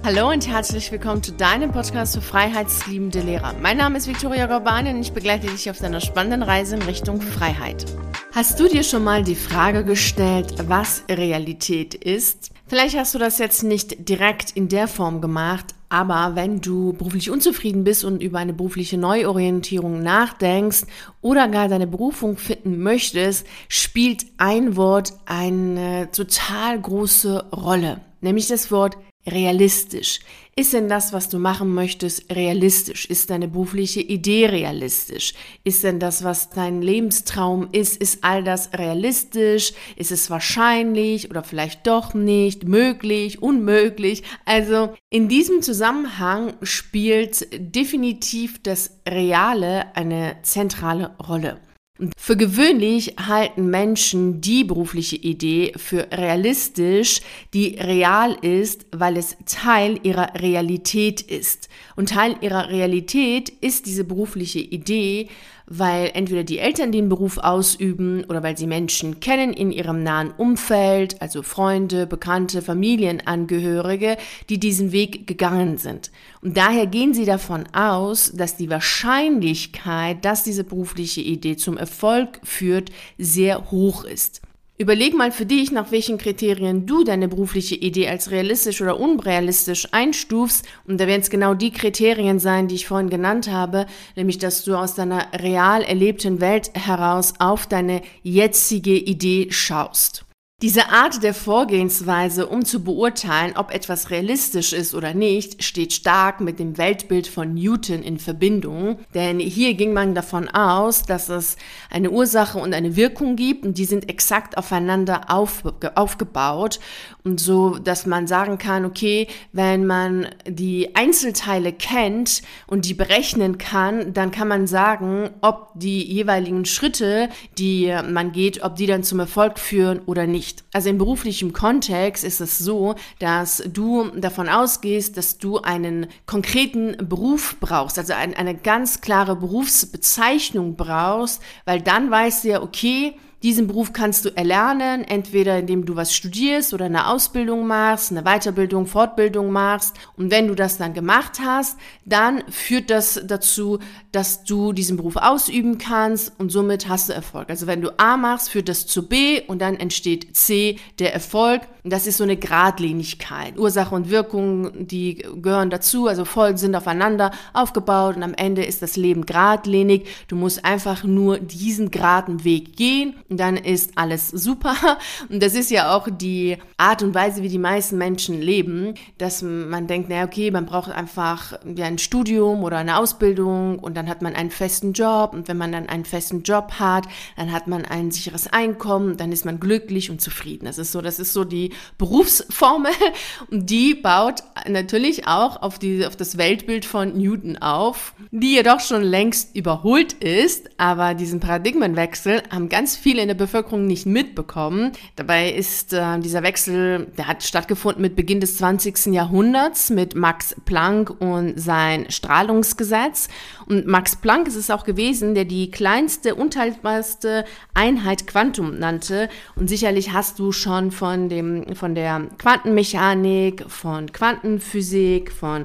Hallo und herzlich willkommen zu deinem Podcast für freiheitsliebende Lehrer. Mein Name ist Viktoria Gorbani und ich begleite dich auf deiner spannenden Reise in Richtung Freiheit. Hast du dir schon mal die Frage gestellt, was Realität ist? Vielleicht hast du das jetzt nicht direkt in der Form gemacht, aber wenn du beruflich unzufrieden bist und über eine berufliche Neuorientierung nachdenkst oder gar deine Berufung finden möchtest, spielt ein Wort eine total große Rolle, nämlich das Wort realistisch. Ist denn das, was du machen möchtest, realistisch? Ist deine berufliche Idee realistisch? Ist denn das, was dein Lebenstraum ist all das realistisch? Ist es wahrscheinlich oder vielleicht doch nicht, möglich, unmöglich? Also in diesem Zusammenhang spielt definitiv das Reale eine zentrale Rolle. Für gewöhnlich halten Menschen die berufliche Idee für realistisch, die real ist, weil es Teil ihrer Realität ist. Und Teil ihrer Realität ist diese berufliche Idee, weil entweder die Eltern den Beruf ausüben oder weil sie Menschen kennen in ihrem nahen Umfeld, also Freunde, Bekannte, Familienangehörige, die diesen Weg gegangen sind. Und daher gehen sie davon aus, dass die Wahrscheinlichkeit, dass diese berufliche Idee zum Erfolg führt, sehr hoch ist. Überleg mal für dich, nach welchen Kriterien du deine berufliche Idee als realistisch oder unrealistisch einstufst. Und da werden es genau die Kriterien sein, die ich vorhin genannt habe, nämlich dass du aus deiner real erlebten Welt heraus auf deine jetzige Idee schaust. Diese Art der Vorgehensweise, um zu beurteilen, ob etwas realistisch ist oder nicht, steht stark mit dem Weltbild von Newton in Verbindung. Denn hier ging man davon aus, dass es eine Ursache und eine Wirkung gibt und die sind exakt aufeinander aufgebaut. Und so, dass man sagen kann, okay, wenn man die Einzelteile kennt und die berechnen kann, dann kann man sagen, ob die jeweiligen Schritte, die man geht, ob die dann zum Erfolg führen oder nicht. Also im beruflichen Kontext ist es so, dass du davon ausgehst, dass du einen konkreten Beruf brauchst, also eine ganz klare Berufsbezeichnung brauchst, weil dann weißt du ja, okay, diesen Beruf kannst du erlernen, entweder indem du was studierst oder eine Ausbildung machst, eine Weiterbildung, Fortbildung machst. Und wenn du das dann gemacht hast, dann führt das dazu, dass du diesen Beruf ausüben kannst und somit hast du Erfolg. Also wenn du A machst, führt das zu B und dann entsteht C, der Erfolg. Und das ist so eine Geradlinigkeit. Ursache und Wirkung, die gehören dazu, also Folgen sind aufeinander aufgebaut und am Ende ist das Leben geradlinig. Du musst einfach nur diesen geraden Weg gehen. Und dann ist alles super. Und das ist ja auch die Art und Weise, wie die meisten Menschen leben, dass man denkt, naja, okay, man braucht einfach ein Studium oder eine Ausbildung und dann hat man einen festen Job. Und wenn man dann einen festen Job hat, dann hat man ein sicheres Einkommen, dann ist man glücklich und zufrieden. Das ist so die Berufsformel und die baut natürlich auch auf das Weltbild von Newton auf, die jedoch schon längst überholt ist, aber diesen Paradigmenwechsel haben ganz viele in der Bevölkerung nicht mitbekommen. Dabei ist dieser Wechsel, der hat stattgefunden mit Beginn des 20. Jahrhunderts mit Max Planck und sein Strahlungsgesetz. Und Max Planck ist es auch gewesen, der die kleinste, unteilbarste Einheit Quantum nannte. Und sicherlich hast du schon von der Quantenmechanik, von Quantenphysik, von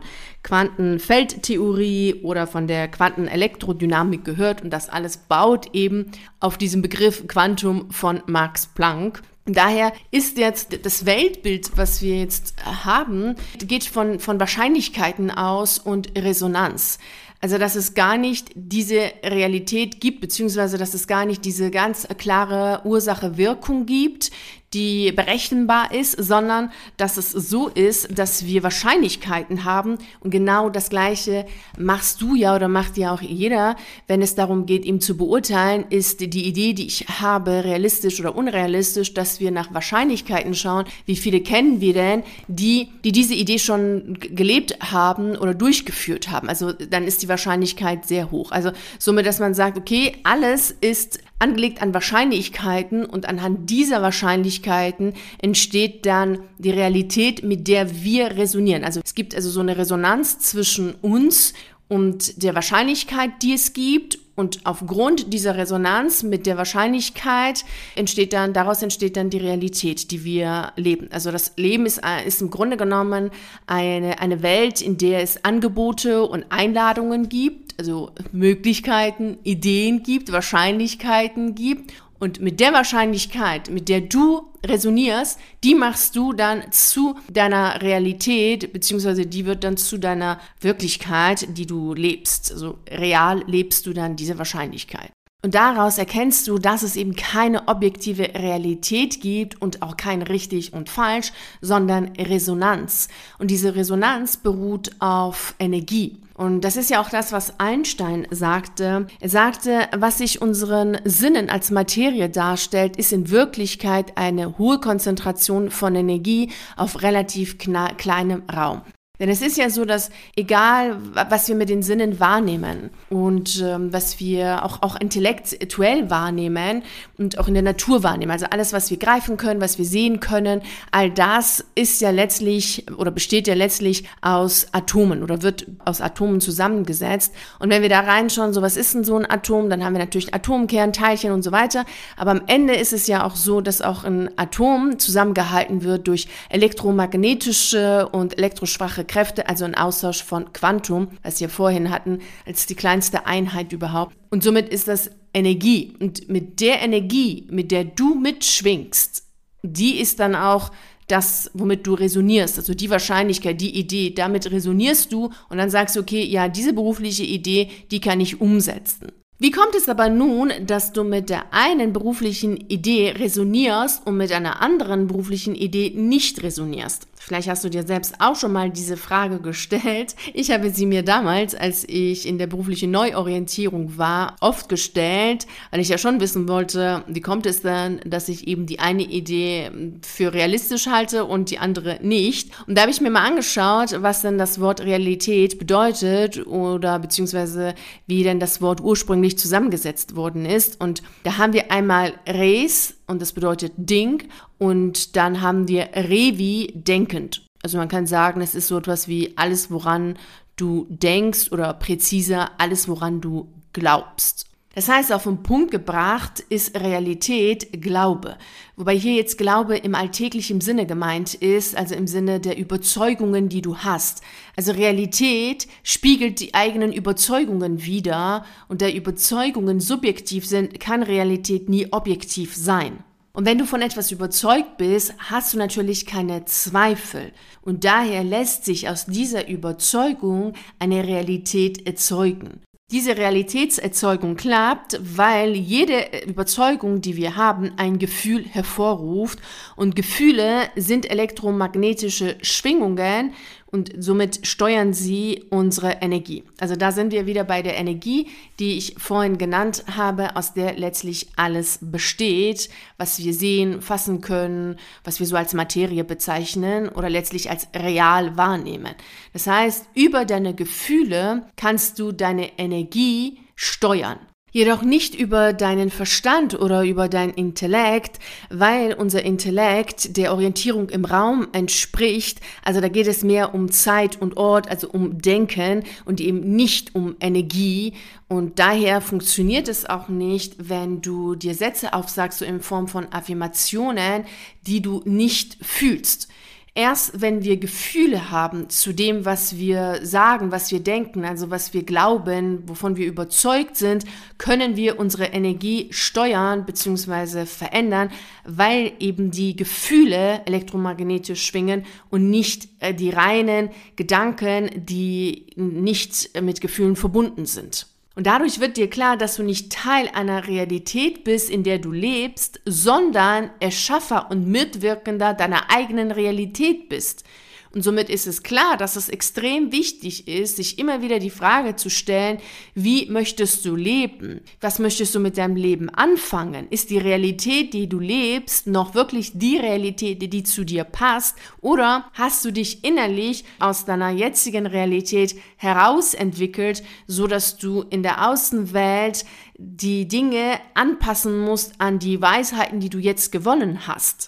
Quantenfeldtheorie oder von der Quantenelektrodynamik gehört. Und das alles baut eben auf diesem Begriff Quantum von Max Planck. Daher ist jetzt das Weltbild, was wir jetzt haben, geht von Wahrscheinlichkeiten aus und Resonanz. Also, dass es gar nicht diese Realität gibt, beziehungsweise, dass es gar nicht diese ganz klare Ursache-Wirkung gibt, die berechenbar ist, sondern dass es so ist, dass wir Wahrscheinlichkeiten haben und genau das Gleiche machst du ja oder macht ja auch jeder, wenn es darum geht, ihm zu beurteilen, ist die Idee, die ich habe, realistisch oder unrealistisch, dass wir nach Wahrscheinlichkeiten schauen, wie viele kennen wir denn, die diese Idee schon gelebt haben oder durchgeführt haben. Also dann ist die Wahrscheinlichkeit sehr hoch. Also somit, dass man sagt, okay, alles ist angelegt an Wahrscheinlichkeiten und anhand dieser Wahrscheinlichkeiten entsteht dann die Realität, mit der wir resonieren. Also es gibt also so eine Resonanz zwischen uns und der Wahrscheinlichkeit, die es gibt Und aufgrund dieser Resonanz mit der Wahrscheinlichkeit daraus entsteht dann die Realität, die wir leben. Also das Leben ist im Grunde genommen eine Welt, in der es Angebote und Einladungen gibt, also Möglichkeiten, Ideen gibt, Wahrscheinlichkeiten gibt. Und mit der Wahrscheinlichkeit, mit der du resonierst, die machst du dann zu deiner Realität, beziehungsweise die wird dann zu deiner Wirklichkeit, die du lebst. Also real lebst du dann diese Wahrscheinlichkeit. Und daraus erkennst du, dass es eben keine objektive Realität gibt und auch kein richtig und falsch, sondern Resonanz. Und diese Resonanz beruht auf Energie. Und das ist ja auch das, was Einstein sagte. Er sagte, was sich unseren Sinnen als Materie darstellt, ist in Wirklichkeit eine hohe Konzentration von Energie auf relativ kleinem Raum. Denn es ist ja so, dass egal, was wir mit den Sinnen wahrnehmen und was wir auch intellektuell wahrnehmen und auch in der Natur wahrnehmen, also alles, was wir greifen können, was wir sehen können, all das ist ja letztlich oder besteht ja letztlich aus Atomen oder wird aus Atomen zusammengesetzt. Und wenn wir da reinschauen, so was ist denn so ein Atom, dann haben wir natürlich Atomkern, Teilchen und so weiter. Aber am Ende ist es ja auch so, dass auch ein Atom zusammengehalten wird durch elektromagnetische und elektroschwache Kräfte, also ein Austausch von Quantum, was wir vorhin hatten, als die kleinste Einheit überhaupt. Und somit ist das Energie. Und mit der Energie, mit der du mitschwingst, die ist dann auch das, womit du resonierst, also die Wahrscheinlichkeit, die Idee, damit resonierst du und dann sagst du, okay, ja, diese berufliche Idee, die kann ich umsetzen. Wie kommt es aber nun, dass du mit der einen beruflichen Idee resonierst und mit einer anderen beruflichen Idee nicht resonierst? Vielleicht hast du dir selbst auch schon mal diese Frage gestellt. Ich habe sie mir damals, als ich in der beruflichen Neuorientierung war, oft gestellt, weil ich ja schon wissen wollte, wie kommt es denn, dass ich eben die eine Idee für realistisch halte und die andere nicht. Und da habe ich mir mal angeschaut, was denn das Wort Realität bedeutet oder beziehungsweise wie denn das Wort ursprünglich zusammengesetzt worden ist. Und da haben wir einmal Res, und das bedeutet Ding, und dann haben wir Revi, denkend. Also man kann sagen, es ist so etwas wie alles, woran du denkst oder präziser, alles, woran du glaubst. Das heißt, auf den Punkt gebracht ist Realität Glaube. Wobei hier jetzt Glaube im alltäglichen Sinne gemeint ist, also im Sinne der Überzeugungen, die du hast. Also Realität spiegelt die eigenen Überzeugungen wider und da Überzeugungen subjektiv sind, kann Realität nie objektiv sein. Und wenn du von etwas überzeugt bist, hast du natürlich keine Zweifel. Und daher lässt sich aus dieser Überzeugung eine Realität erzeugen. Diese Realitätserzeugung klappt, weil jede Überzeugung, die wir haben, ein Gefühl hervorruft. Und Gefühle sind elektromagnetische Schwingungen und somit steuern sie unsere Energie. Also da sind wir wieder bei der Energie, die ich vorhin genannt habe, aus der letztlich alles besteht, was wir sehen, fassen können, was wir so als Materie bezeichnen oder letztlich als real wahrnehmen. Das heißt, über deine Gefühle kannst du deine Energie steuern. Jedoch nicht über deinen Verstand oder über dein Intellekt, weil unser Intellekt der Orientierung im Raum entspricht. Also da geht es mehr um Zeit und Ort, also um Denken und eben nicht um Energie. Und daher funktioniert es auch nicht, wenn du dir Sätze aufsagst, so in Form von Affirmationen, die du nicht fühlst. Erst wenn wir Gefühle haben zu dem, was wir sagen, was wir denken, also was wir glauben, wovon wir überzeugt sind, können wir unsere Energie steuern bzw. verändern, weil eben die Gefühle elektromagnetisch schwingen und nicht die reinen Gedanken, die nicht mit Gefühlen verbunden sind. Und dadurch wird dir klar, dass du nicht Teil einer Realität bist, in der du lebst, sondern Erschaffer und Mitwirkender deiner eigenen Realität bist. Und somit ist es klar, dass es extrem wichtig ist, sich immer wieder die Frage zu stellen, wie möchtest du leben? Was möchtest du mit deinem Leben anfangen? Ist die Realität, die du lebst, noch wirklich die Realität, die zu dir passt? Oder hast du dich innerlich aus deiner jetzigen Realität herausentwickelt, so dass du in der Außenwelt die Dinge anpassen musst an die Weisheiten, die du jetzt gewonnen hast?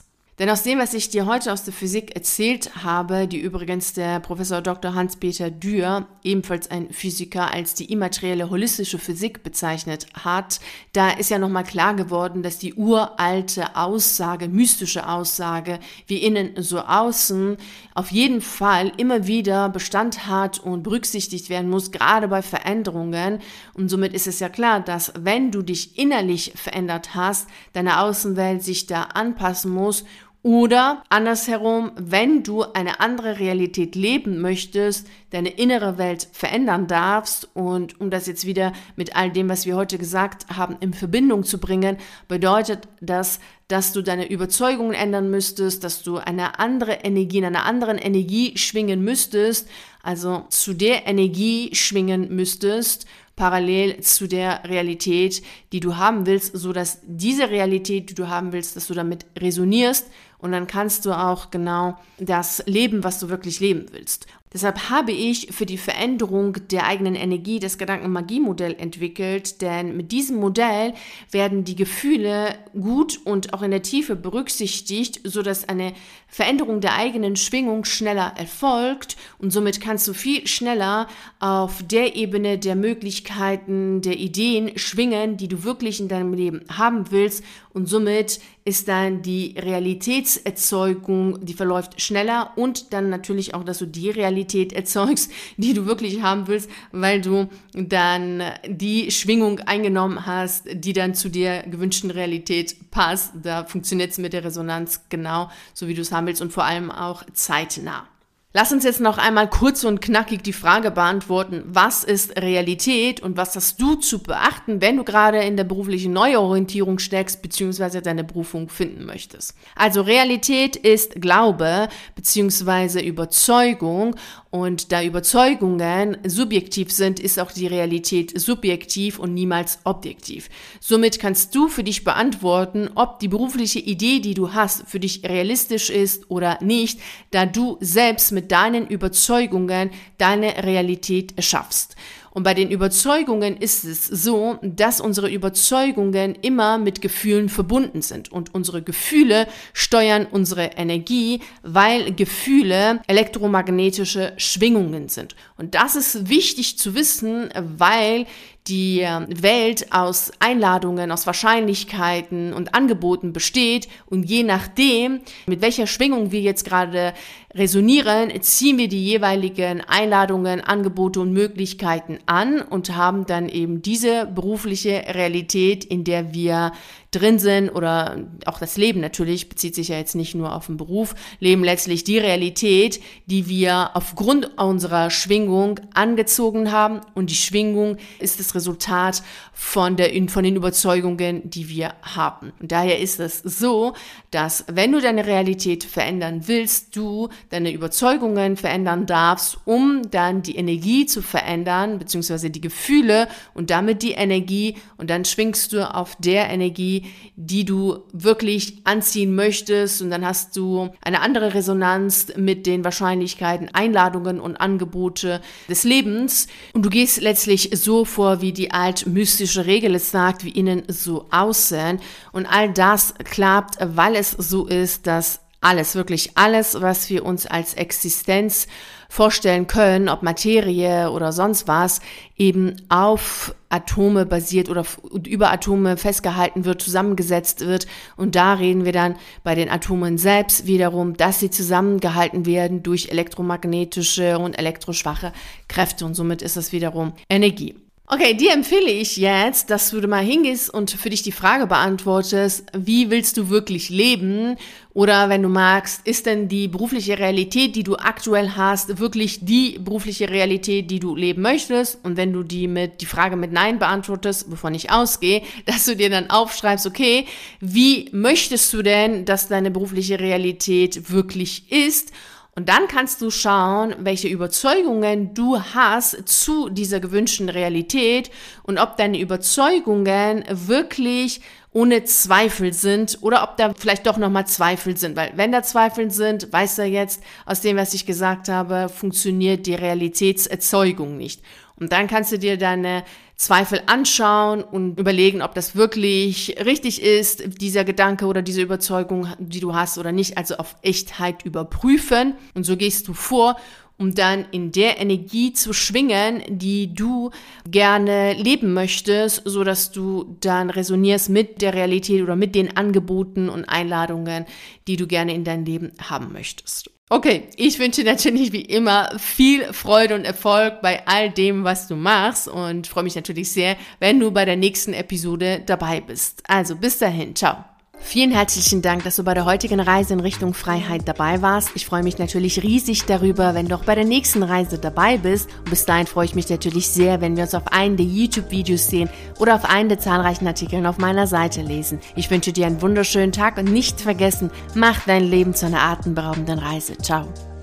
Denn aus dem, was ich dir heute aus der Physik erzählt habe, die übrigens der Professor Dr. Hans-Peter Dürr, ebenfalls ein Physiker, als die immaterielle holistische Physik bezeichnet hat, da ist ja nochmal klar geworden, dass die uralte Aussage, mystische Aussage, wie innen so außen, auf jeden Fall immer wieder Bestand hat und berücksichtigt werden muss, gerade bei Veränderungen. Und somit ist es ja klar, dass wenn du dich innerlich verändert hast, deine Außenwelt sich da anpassen muss. Oder andersherum, wenn du eine andere Realität leben möchtest, deine innere Welt verändern darfst, und um das jetzt wieder mit all dem, was wir heute gesagt haben, in Verbindung zu bringen, bedeutet das, dass du deine Überzeugungen ändern müsstest, dass du eine andere Energie, in einer anderen Energie schwingen müsstest, also zu der Energie schwingen müsstest, parallel zu der Realität, die du haben willst, so dass diese Realität, die du haben willst, dass du damit resonierst, und dann kannst du auch genau das leben, was du wirklich leben willst. Deshalb habe ich für die Veränderung der eigenen Energie das Gedankenmagie-Modell entwickelt, denn mit diesem Modell werden die Gefühle gut und auch in der Tiefe berücksichtigt, sodass eine Veränderung der eigenen Schwingung schneller erfolgt, und somit kannst du viel schneller auf der Ebene der Möglichkeiten, der Ideen schwingen, die du wirklich in deinem Leben haben willst, und somit ist dann die Realitätserzeugung, die verläuft schneller, und dann natürlich auch, dass du die Realität erzeugst, die du wirklich haben willst, weil du dann die Schwingung eingenommen hast, die dann zu der gewünschten Realität passt. Da funktioniert es mit der Resonanz genau so, wie du es haben willst, und vor allem auch zeitnah. Lass uns jetzt noch einmal kurz und knackig die Frage beantworten, was ist Realität und was hast du zu beachten, wenn du gerade in der beruflichen Neuorientierung steckst bzw. deine Berufung finden möchtest. Also Realität ist Glaube bzw. Überzeugung, und da Überzeugungen subjektiv sind, ist auch die Realität subjektiv und niemals objektiv. Somit kannst du für dich beantworten, ob die berufliche Idee, die du hast, für dich realistisch ist oder nicht, da du selbst mit deinen Überzeugungen deine Realität erschaffst. Und bei den Überzeugungen ist es so, dass unsere Überzeugungen immer mit Gefühlen verbunden sind. Und unsere Gefühle steuern unsere Energie, weil Gefühle elektromagnetische Schwingungen sind. Und das ist wichtig zu wissen, weil die Welt aus Einladungen, aus Wahrscheinlichkeiten und Angeboten besteht, und je nachdem, mit welcher Schwingung wir jetzt gerade resonieren, ziehen wir die jeweiligen Einladungen, Angebote und Möglichkeiten an und haben dann eben diese berufliche Realität, in der wir drin sind, oder auch das Leben natürlich, bezieht sich ja jetzt nicht nur auf den Beruf, leben letztlich die Realität, die wir aufgrund unserer Schwingung angezogen haben, und die Schwingung ist das Resultat von den Überzeugungen, die wir haben. Und daher ist es so, dass wenn du deine Realität verändern willst, du deine Überzeugungen verändern darfst, um dann die Energie zu verändern, beziehungsweise die Gefühle und damit die Energie, und dann schwingst du auf der Energie, die du wirklich anziehen möchtest, und dann hast du eine andere Resonanz mit den Wahrscheinlichkeiten, Einladungen und Angebote des Lebens, und du gehst letztlich so vor, wie die altmystische Regel es sagt, wie innen so außen, und all das klappt, weil es so ist, dass alles, wirklich alles, was wir uns als Existenz vorstellen können, ob Materie oder sonst was, eben auf Atome basiert oder über Atome festgehalten wird, zusammengesetzt wird. Und da reden wir dann bei den Atomen selbst wiederum, dass sie zusammengehalten werden durch elektromagnetische und elektroschwache Kräfte. Und somit ist das wiederum Energie. Okay, dir empfehle ich jetzt, dass du mal hingehst und für dich die Frage beantwortest, wie willst du wirklich leben? Oder wenn du magst, ist denn die berufliche Realität, die du aktuell hast, wirklich die berufliche Realität, die du leben möchtest? Und wenn du die Frage mit Nein beantwortest, wovon ich ausgehe, dass du dir dann aufschreibst, okay, wie möchtest du denn, dass deine berufliche Realität wirklich ist? Und dann kannst du schauen, welche Überzeugungen du hast zu dieser gewünschten Realität und ob deine Überzeugungen wirklich ohne Zweifel sind oder ob da vielleicht doch nochmal Zweifel sind. Weil wenn da Zweifel sind, weißt du jetzt, aus dem, was ich gesagt habe, funktioniert die Realitätserzeugung nicht. Und dann kannst du dir deine Zweifel anschauen und überlegen, ob das wirklich richtig ist, dieser Gedanke oder diese Überzeugung, die du hast oder nicht, also auf Echtheit überprüfen. Und so gehst du vor, um dann in der Energie zu schwingen, die du gerne leben möchtest, so dass du dann resonierst mit der Realität oder mit den Angeboten und Einladungen, die du gerne in dein Leben haben möchtest. Okay, ich wünsche dir natürlich wie immer viel Freude und Erfolg bei all dem, was du machst und freue mich natürlich sehr, wenn du bei der nächsten Episode dabei bist. Also bis dahin, ciao. Vielen herzlichen Dank, dass du bei der heutigen Reise in Richtung Freiheit dabei warst. Ich freue mich natürlich riesig darüber, wenn du auch bei der nächsten Reise dabei bist. Und bis dahin freue ich mich natürlich sehr, wenn wir uns auf einen der YouTube-Videos sehen oder auf einen der zahlreichen Artikeln auf meiner Seite lesen. Ich wünsche dir einen wunderschönen Tag und nicht vergessen, mach dein Leben zu einer atemberaubenden Reise. Ciao.